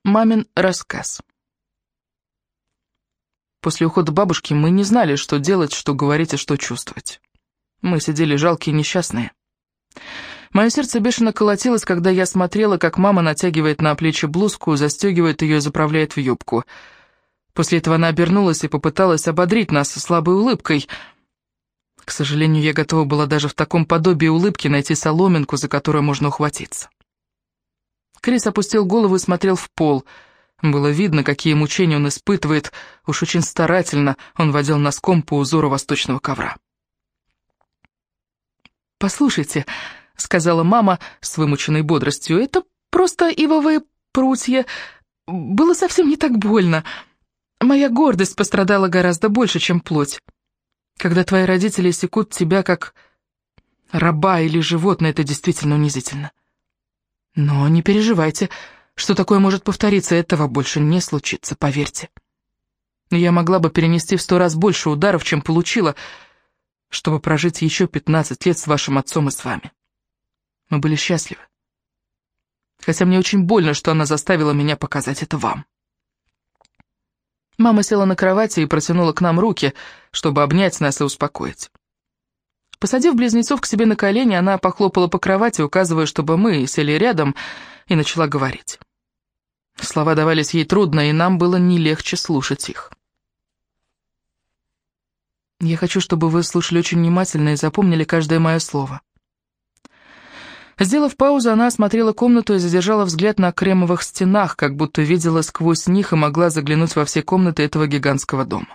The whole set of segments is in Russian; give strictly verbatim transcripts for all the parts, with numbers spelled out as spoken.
Мамин рассказ. После ухода бабушки мы не знали, что делать, что говорить и что чувствовать. Мы сидели жалкие и несчастные. Мое сердце бешено колотилось, когда я смотрела, как мама натягивает на плечи блузку, застегивает ее и заправляет в юбку. После этого она обернулась и попыталась ободрить нас слабой улыбкой. К сожалению, я готова была даже в таком подобии улыбки найти соломинку, за которую можно ухватиться. Крис опустил голову и смотрел в пол. Было видно, какие мучения он испытывает. Уж очень старательно он водил носком по узору восточного ковра. «Послушайте», — сказала мама с вымученной бодростью, — «это просто ивовые прутья. Было совсем не так больно. Моя гордость пострадала гораздо больше, чем плоть. Когда твои родители секут тебя как раба или животное, это действительно унизительно. Но не переживайте, что такое может повториться, этого больше не случится, поверьте. Я могла бы перенести в сто раз больше ударов, чем получила, чтобы прожить еще пятнадцать лет с вашим отцом и с вами. Мы были счастливы. Хотя мне очень больно, что она заставила меня показать это вам». Мама села на кровати и протянула к нам руки, чтобы обнять нас и успокоить. Посадив близнецов к себе на колени, она похлопала по кровати, указывая, чтобы мы сели рядом, и начала говорить. Слова давались ей трудно, и нам было не легче слушать их. Я хочу, чтобы вы слушали очень внимательно и запомнили каждое мое слово. Сделав паузу, она осмотрела комнату и задержала взгляд на кремовых стенах, как будто видела сквозь них и могла заглянуть во все комнаты этого гигантского дома.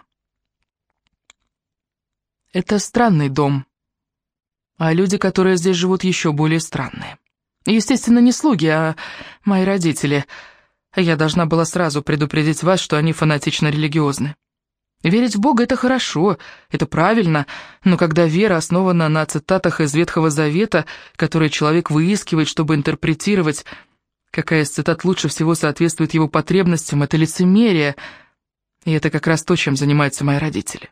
Это странный дом, а люди, которые здесь живут, еще более странные. Естественно, не слуги, а мои родители. Я должна была сразу предупредить вас, что они фанатично религиозны. Верить в Бога — это хорошо, это правильно, но когда вера основана на цитатах из Ветхого Завета, которые человек выискивает, чтобы интерпретировать, какая из цитат лучше всего соответствует его потребностям, это лицемерие, и это как раз то, чем занимаются мои родители.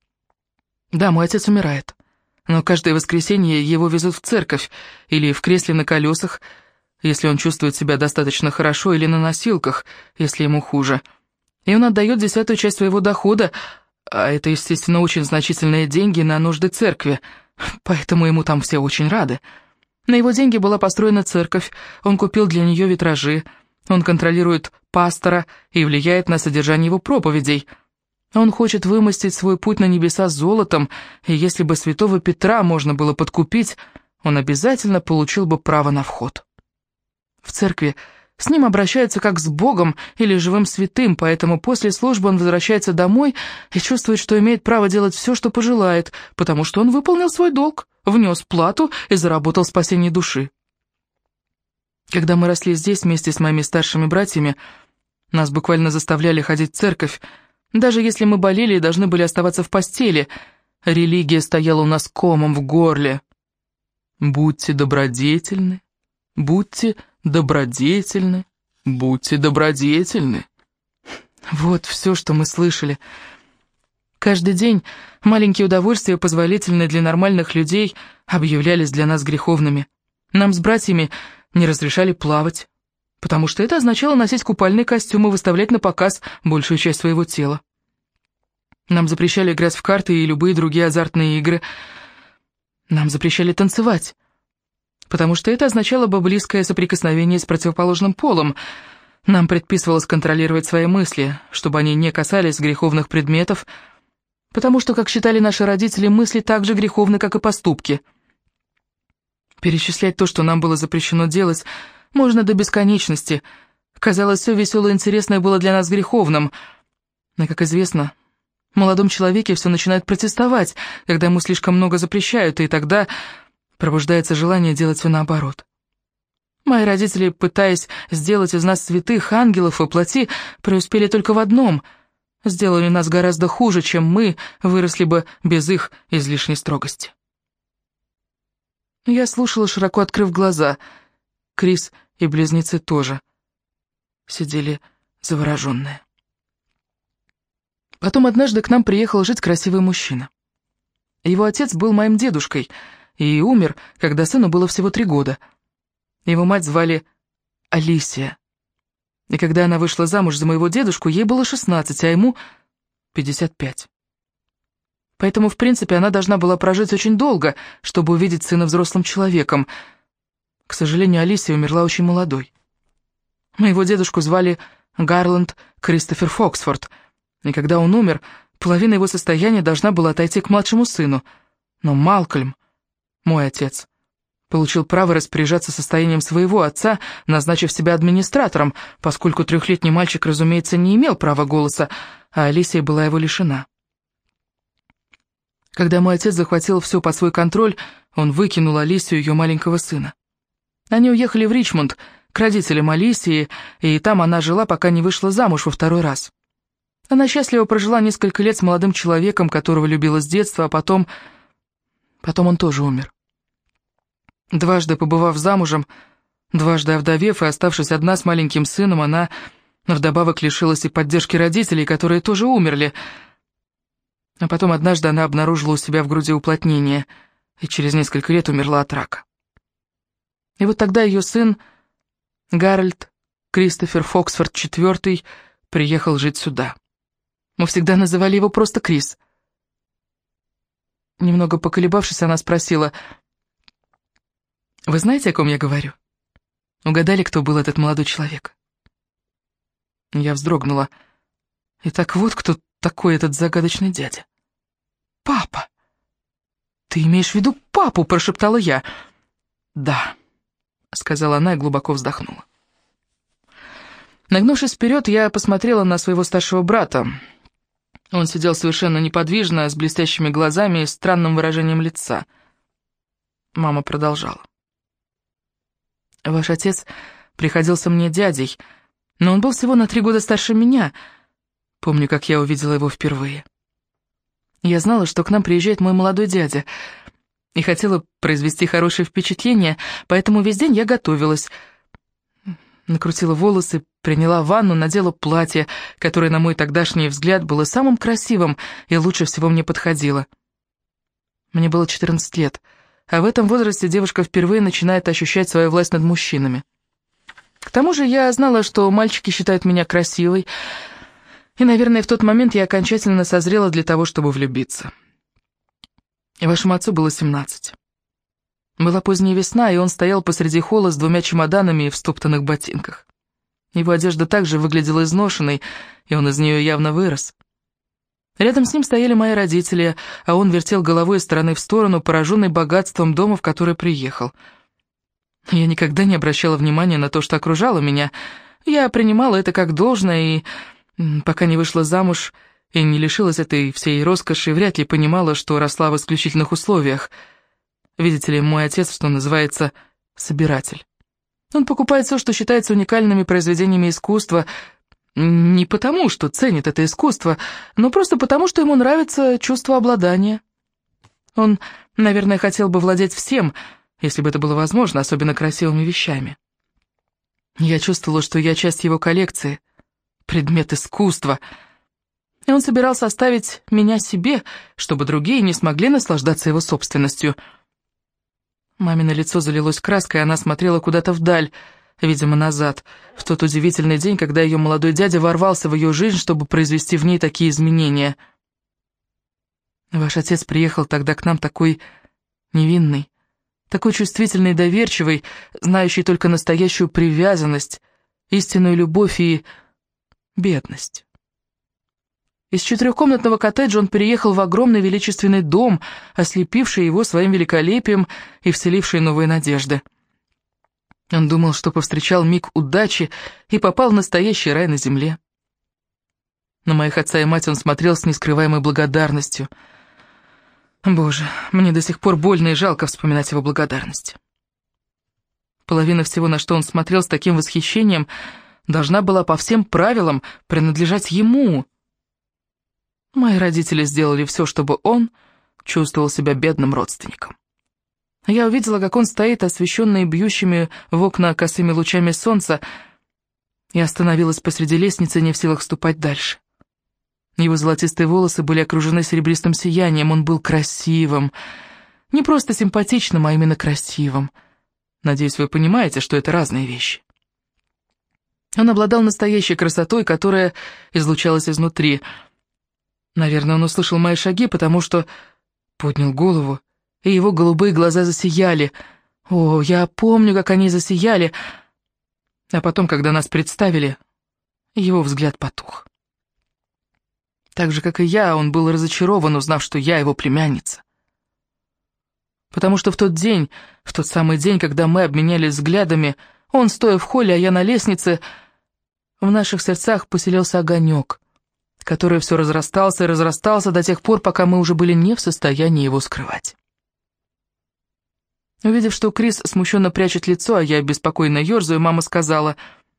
Да, мой отец умирает, но каждое воскресенье его везут в церковь или в кресле на колесах, если он чувствует себя достаточно хорошо, или на носилках, если ему хуже. И он отдает десятую часть своего дохода, а это, естественно, очень значительные деньги на нужды церкви, поэтому ему там все очень рады. На его деньги была построена церковь, он купил для нее витражи, он контролирует пастора и влияет на содержание его проповедей. Он хочет вымостить свой путь на небеса золотом, и если бы святого Петра можно было подкупить, он обязательно получил бы право на вход. В церкви с ним обращаются как с Богом или живым святым, поэтому после службы он возвращается домой и чувствует, что имеет право делать все, что пожелает, потому что он выполнил свой долг, внес плату и заработал спасение души. Когда мы росли здесь вместе с моими старшими братьями, нас буквально заставляли ходить в церковь, даже если мы болели и должны были оставаться в постели. Религия стояла у нас комом в горле. «Будьте добродетельны, будьте добродетельны, будьте добродетельны». Вот все, что мы слышали. Каждый день маленькие удовольствия, позволительные для нормальных людей, объявлялись для нас греховными. Нам с братьями не разрешали плавать, потому что это означало носить купальный костюм и выставлять на показ большую часть своего тела. Нам запрещали играть в карты и любые другие азартные игры. Нам запрещали танцевать, потому что это означало бы близкое соприкосновение с противоположным полом. Нам предписывалось контролировать свои мысли, чтобы они не касались греховных предметов, потому что, как считали наши родители, мысли так же греховны, как и поступки. Перечислять то, что нам было запрещено делать, можно до бесконечности. Казалось, все веселое и интересное было для нас греховным. Но, как известно, в молодом человеке все начинает протестовать, когда ему слишком много запрещают, и тогда пробуждается желание делать все наоборот. Мои родители, пытаясь сделать из нас святых, ангелов воплоти, преуспели только в одном — сделали нас гораздо хуже, чем мы выросли бы без их излишней строгости. Я слушала, широко открыв глаза. Крис и близнецы тоже сидели завороженные. Потом однажды к нам приехал жить красивый мужчина. Его отец был моим дедушкой и умер, когда сыну было всего три года. Его мать звали Алисия. И когда она вышла замуж за моего дедушку, ей было шестнадцать, а ему пятьдесят пять. Поэтому, в принципе, она должна была прожить очень долго, чтобы увидеть сына взрослым человеком. К сожалению, Алисия умерла очень молодой. Моего дедушку звали Гарланд Кристофер Фоксфорд, и когда он умер, половина его состояния должна была отойти к младшему сыну. Но Малкольм, мой отец, получил право распоряжаться состоянием своего отца, назначив себя администратором, поскольку трехлетний мальчик, разумеется, не имел права голоса, а Алисия была его лишена. Когда мой отец захватил все под свой контроль, он выкинул Алисию и ее маленького сына. Они уехали в Ричмонд к родителям Алисии, и там она жила, пока не вышла замуж во второй раз. Она счастливо прожила несколько лет с молодым человеком, которого любила с детства, а потом... Потом он тоже умер. Дважды побывав замужем, дважды овдовев и оставшись одна с маленьким сыном, она вдобавок лишилась и поддержки родителей, которые тоже умерли. А потом однажды она обнаружила у себя в груди уплотнение и через несколько лет умерла от рака. И вот тогда ее сын, Гарольд Кристофер Фоксфорд четвёртый, приехал жить сюда. Мы всегда называли его просто Крис. Немного поколебавшись, она спросила: «Вы знаете, о ком я говорю? Угадали, кто был этот молодой человек?» Я вздрогнула. И так вот кто такой этот загадочный дядя. «Папа! Ты имеешь в виду папу?» — прошептала я. «Да», — сказала она и глубоко вздохнула. Нагнувшись вперед, я посмотрела на своего старшего брата. Он сидел совершенно неподвижно, с блестящими глазами и странным выражением лица. Мама продолжала. «Ваш отец приходился мне дядей, но он был всего на три года старше меня. Помню, как я увидела его впервые. Я знала, что к нам приезжает мой молодой дядя, и хотела произвести хорошее впечатление, поэтому весь день я готовилась. Накрутила волосы, приняла ванну, надела платье, которое, на мой тогдашний взгляд, было самым красивым и лучше всего мне подходило. Мне было четырнадцать лет, а в этом возрасте девушка впервые начинает ощущать свою власть над мужчинами. К тому же я знала, что мальчики считают меня красивой, и, наверное, в тот момент я окончательно созрела для того, чтобы влюбиться. И вашему отцу было семнадцать. Была поздняя весна, и он стоял посреди холла с двумя чемоданами в стоптанных ботинках. Его одежда также выглядела изношенной, и он из нее явно вырос. Рядом с ним стояли мои родители, а он вертел головой из стороны в сторону, пораженный богатством дома, в который приехал. Я никогда не обращала внимания на то, что окружало меня. Я принимала это как должное, и пока не вышла замуж и не лишилась этой всей роскоши, вряд ли понимала, что росла в исключительных условиях. Видите ли, мой отец, что называется, собиратель. Он покупает все, что считается уникальными произведениями искусства, не потому, что ценит это искусство, но просто потому, что ему нравится чувство обладания. Он, наверное, хотел бы владеть всем, если бы это было возможно, особенно красивыми вещами. Я чувствовала, что я часть его коллекции, предмет искусства, и он собирался оставить меня себе, чтобы другие не смогли наслаждаться его собственностью. Мамино лицо залилось краской, и она смотрела куда-то вдаль, видимо, назад, в тот удивительный день, когда ее молодой дядя ворвался в ее жизнь, чтобы произвести в ней такие изменения. Ваш отец приехал тогда к нам такой невинный, такой чувствительный и доверчивый, знающий только настоящую привязанность, истинную любовь и бедность. Из четырехкомнатного коттеджа он переехал в огромный величественный дом, ослепивший его своим великолепием и вселивший новые надежды. Он думал, что повстречал миг удачи и попал в настоящий рай на земле. На моих отца и мать он смотрел с нескрываемой благодарностью. Боже, мне до сих пор больно и жалко вспоминать его благодарность. Половина всего, на что он смотрел с таким восхищением, должна была по всем правилам принадлежать ему. Мои родители сделали все, чтобы он чувствовал себя бедным родственником. Я увидела, как он стоит, освещенный бьющими в окна косыми лучами солнца, и остановилась посреди лестницы, не в силах ступать дальше. Его золотистые волосы были окружены серебристым сиянием, он был красивым. Не просто симпатичным, а именно красивым. Надеюсь, вы понимаете, что это разные вещи. Он обладал настоящей красотой, которая излучалась изнутри. Наверное, он услышал мои шаги, потому что поднял голову, и его голубые глаза засияли. О, я помню, как они засияли. А потом, когда нас представили, его взгляд потух. Так же, как и я, он был разочарован, узнав, что я его племянница. Потому что в тот день, в тот самый день, когда мы обменялись взглядами, он, стоя в холле, а я на лестнице, в наших сердцах поселился огонек, который все разрастался и разрастался до тех пор, пока мы уже были не в состоянии его скрывать. Увидев, что Крис смущенно прячет лицо, а я беспокойно ерзаю, мама сказала: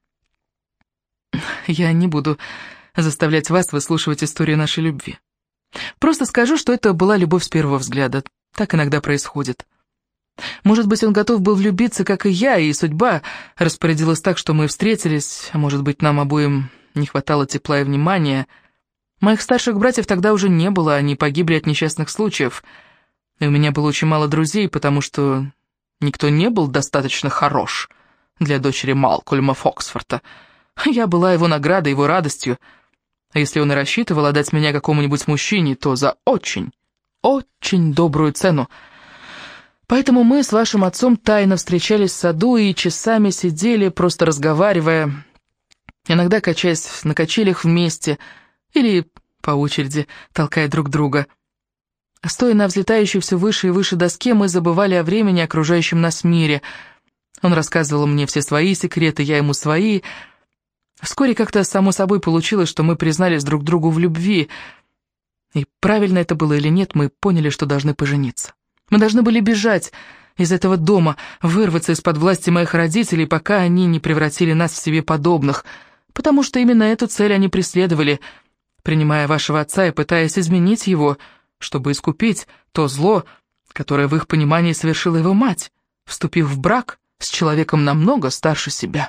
«Я не буду заставлять вас выслушивать историю нашей любви. Просто скажу, что это была любовь с первого взгляда. Так иногда происходит. Может быть, он готов был влюбиться, как и я, и судьба распорядилась так, что мы встретились, а может быть, нам обоим не хватало тепла и внимания. Моих старших братьев тогда уже не было, они погибли от несчастных случаев, и у меня было очень мало друзей, потому что никто не был достаточно хорош для дочери Малкольма Фоксфорта. Я была его наградой, его радостью, а если он и рассчитывал отдать меня какому-нибудь мужчине, то за очень, очень добрую цену. Поэтому мы с вашим отцом тайно встречались в саду и часами сидели, просто разговаривая, иногда качаясь на качелях вместе или по очереди, толкая друг друга. Стоя на взлетающей все выше и выше доске, мы забывали о времени, окружающем нас мире. Он рассказывал мне все свои секреты, я ему свои. Вскоре как-то само собой получилось, что мы признались друг другу в любви. И правильно это было или нет, мы поняли, что должны пожениться. Мы должны были бежать из этого дома, вырваться из-под власти моих родителей, пока они не превратили нас в себе подобных, потому что именно эту цель они преследовали, принимая вашего отца и пытаясь изменить его, чтобы искупить то зло, которое в их понимании совершила его мать, вступив в брак с человеком намного старше себя.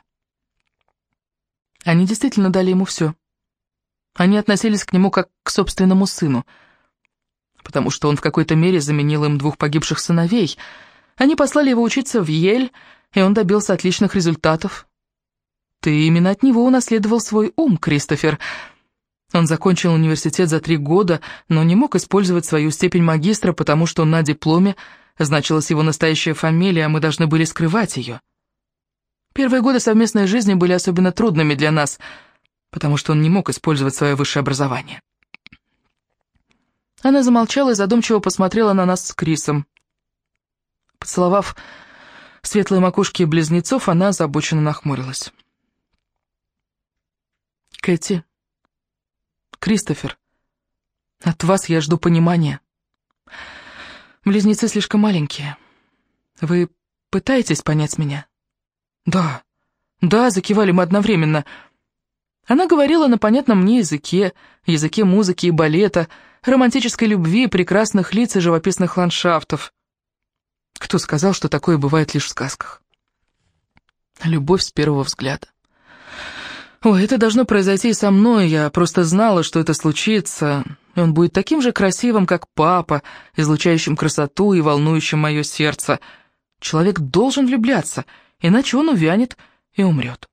Они действительно дали ему все. Они относились к нему как к собственному сыну, потому что он в какой-то мере заменил им двух погибших сыновей. Они послали его учиться в Йель, и он добился отличных результатов. Ты именно от него унаследовал свой ум, Кристофер. Он закончил университет за три года, но не мог использовать свою степень магистра, потому что на дипломе значилась его настоящая фамилия, а мы должны были скрывать ее. Первые годы совместной жизни были особенно трудными для нас, потому что он не мог использовать свое высшее образование. Она замолчала и задумчиво посмотрела на нас с Крисом. Поцеловав светлые макушки близнецов, она озабоченно нахмурилась. «Кэти, Кристофер, от вас я жду понимания. Близнецы слишком маленькие. Вы пытаетесь понять меня?» «Да, да», — закивали мы одновременно. Она говорила на понятном мне языке, языке музыки и балета, романтической любви, прекрасных лиц и живописных ландшафтов. Кто сказал, что такое бывает лишь в сказках? Любовь с первого взгляда. Ой, это должно произойти и со мной, я просто знала, что это случится, и он будет таким же красивым, как папа, излучающим красоту и волнующим мое сердце. Человек должен влюбляться, иначе он увянет и умрет.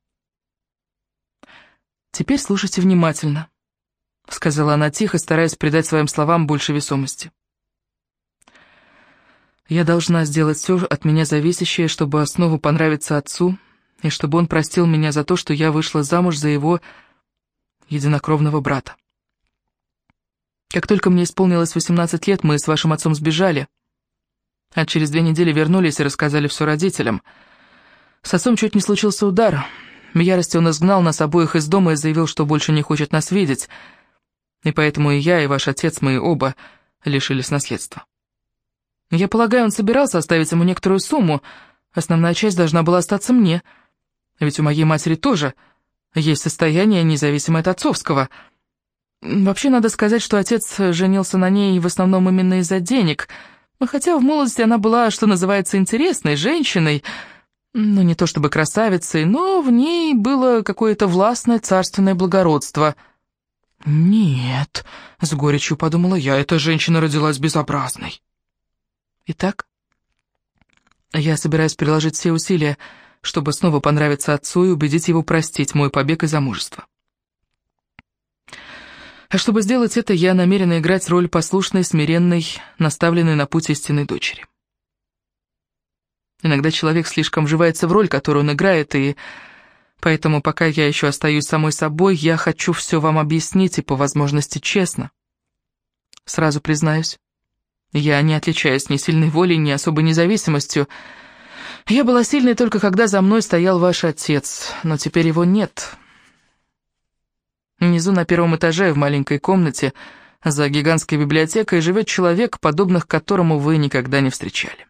«Теперь слушайте внимательно», — сказала она тихо, стараясь придать своим словам больше весомости. «Я должна сделать все от меня зависящее, чтобы снова понравиться отцу, и чтобы он простил меня за то, что я вышла замуж за его единокровного брата. Как только мне исполнилось восемнадцать лет, мы с вашим отцом сбежали, а через две недели вернулись и рассказали все родителям. С отцом чуть не случился удар. В ярости он изгнал нас обоих из дома и заявил, что больше не хочет нас видеть, и поэтому и я, и ваш отец, мы оба лишились наследства. Я полагаю, он собирался оставить ему некоторую сумму, основная часть должна была остаться мне, ведь у моей матери тоже есть состояние, независимое от отцовского. Вообще, надо сказать, что отец женился на ней в основном именно из-за денег, хотя в молодости она была, что называется, интересной женщиной, ну, не то чтобы красавицей, но в ней было какое-то властное царственное благородство. «Нет», — с горечью подумала я, — «эта женщина родилась безобразной». Итак, я собираюсь приложить все усилия, чтобы снова понравиться отцу и убедить его простить мой побег из замужества. А чтобы сделать это, я намерена играть роль послушной, смиренной, наставленной на путь истинной дочери. Иногда человек слишком вживается в роль, которую он играет, и поэтому, пока я еще остаюсь самой собой, я хочу все вам объяснить и, по возможности, честно. Сразу признаюсь, я не отличаюсь ни сильной волей, ни особой независимостью. Я была сильной только когда за мной стоял ваш отец, но теперь его нет. Внизу на первом этаже, в маленькой комнате, за гигантской библиотекой, живет человек, подобных которому вы никогда не встречали.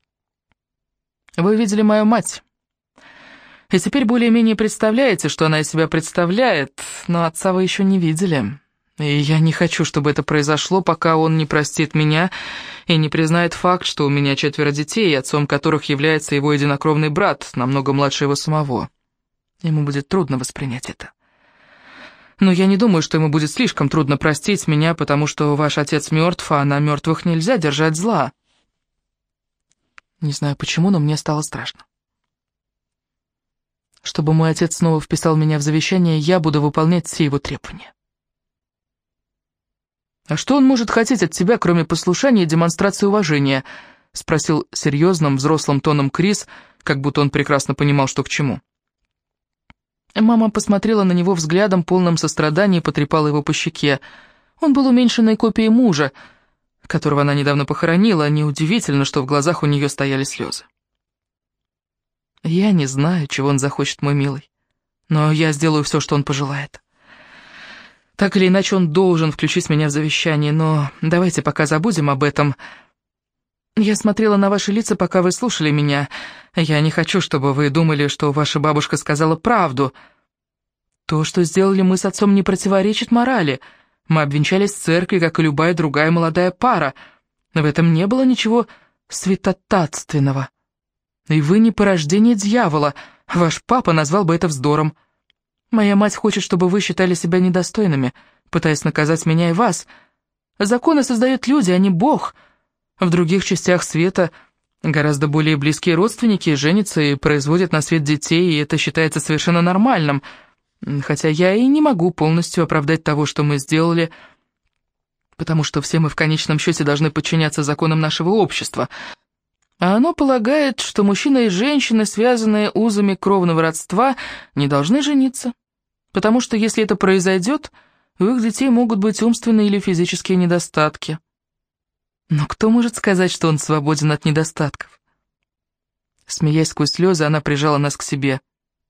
Вы видели мою мать, и теперь более-менее представляете, что она из себя представляет, но отца вы еще не видели. И я не хочу, чтобы это произошло, пока он не простит меня и не признает факт, что у меня четверо детей, отцом которых является его единокровный брат, намного младше его самого. Ему будет трудно воспринять это. Но я не думаю, что ему будет слишком трудно простить меня, потому что ваш отец мертв, а на мертвых нельзя держать зла. Не знаю почему, но мне стало страшно. Чтобы мой отец снова вписал меня в завещание, я буду выполнять все его требования. «А что он может хотеть от тебя, кроме послушания и демонстрации уважения?» — спросил серьезным, взрослым тоном Крис, как будто он прекрасно понимал, что к чему. Мама посмотрела на него взглядом, полным сострадания, и потрепала его по щеке. Он был уменьшенной копией мужа, которого она недавно похоронила. Неудивительно, что в глазах у нее стояли слезы. «Я не знаю, чего он захочет, мой милый, но я сделаю все, что он пожелает. Так или иначе, он должен включить меня в завещание, но давайте пока забудем об этом. Я смотрела на ваши лица, пока вы слушали меня. Я не хочу, чтобы вы думали, что ваша бабушка сказала правду. То, что сделали мы с отцом, не противоречит морали. Мы обвенчались в церкви, как и любая другая молодая пара. В этом не было ничего святотатственного. И вы не порождение дьявола. Ваш папа назвал бы это вздором. Моя мать хочет, чтобы вы считали себя недостойными, пытаясь наказать меня и вас. Законы создают люди, а не Бог. В других частях света гораздо более близкие родственники женятся и производят на свет детей, и это считается совершенно нормальным. Хотя я и не могу полностью оправдать того, что мы сделали, потому что все мы в конечном счете должны подчиняться законам нашего общества. А оно полагает, что мужчина и женщина, связанные узами кровного родства, не должны жениться, потому что если это произойдет, у их детей могут быть умственные или физические недостатки. Но кто может сказать, что он свободен от недостатков? Смеясь сквозь слезы, она прижала нас к себе.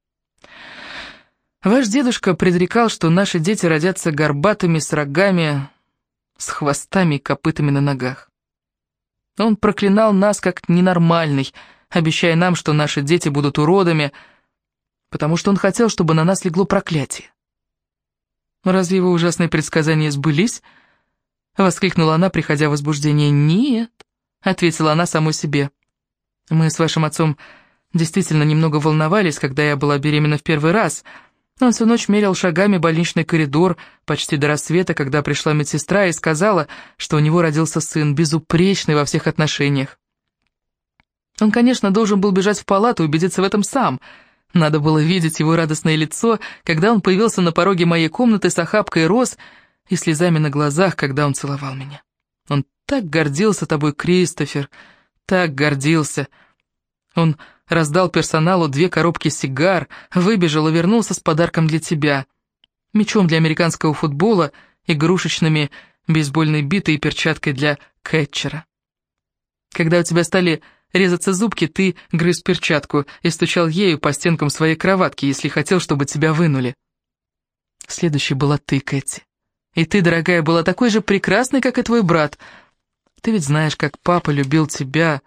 Ваш дедушка предрекал, что наши дети родятся горбатыми, с рогами, с хвостами и копытами на ногах. Он проклинал нас как ненормальный, обещая нам, что наши дети будут уродами, потому что он хотел, чтобы на нас легло проклятие. Разве его ужасные предсказания сбылись? Воскликнула она, приходя в возбуждение. «Нет», — ответила она самой себе. «Мы с вашим отцом действительно немного волновались, когда я была беременна в первый раз. Он всю ночь мерил шагами больничный коридор почти до рассвета, когда пришла медсестра и сказала, что у него родился сын, безупречный во всех отношениях. Он, конечно, должен был бежать в палату и убедиться в этом сам. Надо было видеть его радостное лицо, когда он появился на пороге моей комнаты с охапкой роз и слезами на глазах, когда он целовал меня. Он так гордился тобой, Кристофер, так гордился. Он раздал персоналу две коробки сигар, выбежал и вернулся с подарком для тебя. Мячом для американского футбола, игрушечными бейсбольной битой и перчаткой для кэтчера. Когда у тебя стали резаться зубки, ты грыз перчатку и стучал ею по стенкам своей кроватки, если хотел, чтобы тебя вынули. Следующей была ты, Кэти. И ты, дорогая, была такой же прекрасной, как и твой брат. Ты ведь знаешь, как папа любил тебя,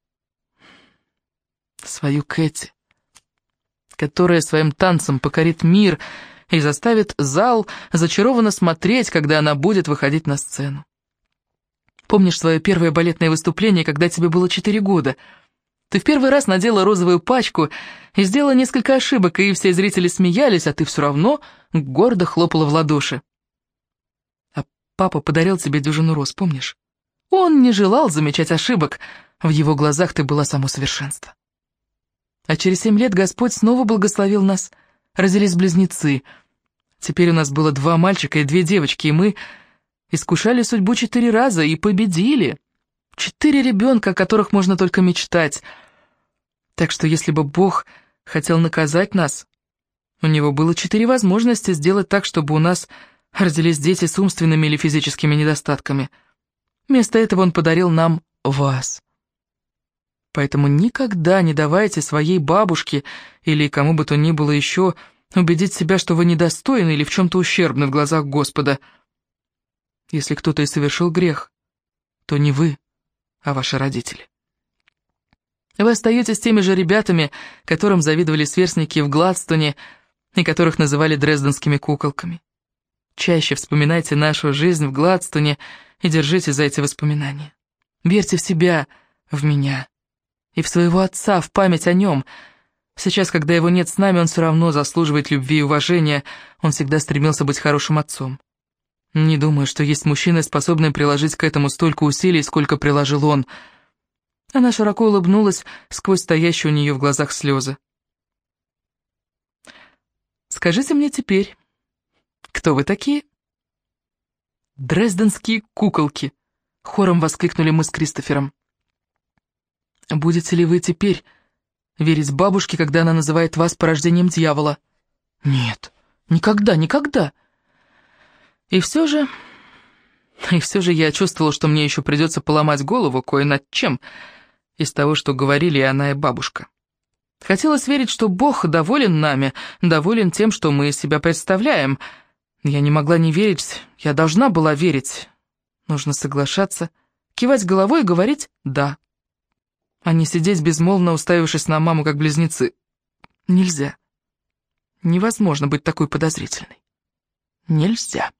свою Кэти, которая своим танцем покорит мир и заставит зал зачарованно смотреть, когда она будет выходить на сцену. Помнишь свое первое балетное выступление, когда тебе было четыре года? Ты в первый раз надела розовую пачку и сделала несколько ошибок, и все зрители смеялись, а ты все равно гордо хлопала в ладоши. А папа подарил тебе дюжину роз, помнишь? Он не желал замечать ошибок, в его глазах ты была само совершенство. А через семь лет Господь снова благословил нас. Родились близнецы. Теперь у нас было два мальчика и две девочки, и мы искушали судьбу четыре раза и победили. Четыре ребенка, о которых можно только мечтать. Так что если бы Бог хотел наказать нас, у него было четыре возможности сделать так, чтобы у нас родились дети с умственными или физическими недостатками. Вместо этого он подарил нам вас. Поэтому никогда не давайте своей бабушке или кому бы то ни было еще убедить себя, что вы недостойны или в чем-то ущербны в глазах Господа. Если кто-то и совершил грех, то не вы, а ваши родители. Вы остаетесь теми же ребятами, которым завидовали сверстники в Гладстоне и которых называли дрезденскими куколками. Чаще вспоминайте нашу жизнь в Гладстоне и держите за эти воспоминания. Верьте в себя, в меня и в своего отца, в память о нем. Сейчас, когда его нет с нами, он все равно заслуживает любви и уважения, он всегда стремился быть хорошим отцом. Не думаю, что есть мужчины, способные приложить к этому столько усилий, сколько приложил он. Она широко улыбнулась сквозь стоящие у нее в глазах слезы. «Скажите мне теперь, кто вы такие?» «Дрезденские куколки», — хором воскликнули мы с Кристофером. «Будете ли вы теперь верить бабушке, когда она называет вас порождением дьявола?» «Нет, никогда, никогда». И все же... И все же я чувствовала, что мне еще придется поломать голову кое над чем из того, что говорили и она, и бабушка. Хотелось верить, что Бог доволен нами, доволен тем, что мы из себя представляем. Я не могла не верить, я должна была верить. Нужно соглашаться, кивать головой и говорить «да», а не сидеть безмолвно, уставившись на маму, как близнецы. Нельзя. Невозможно быть такой подозрительной. Нельзя.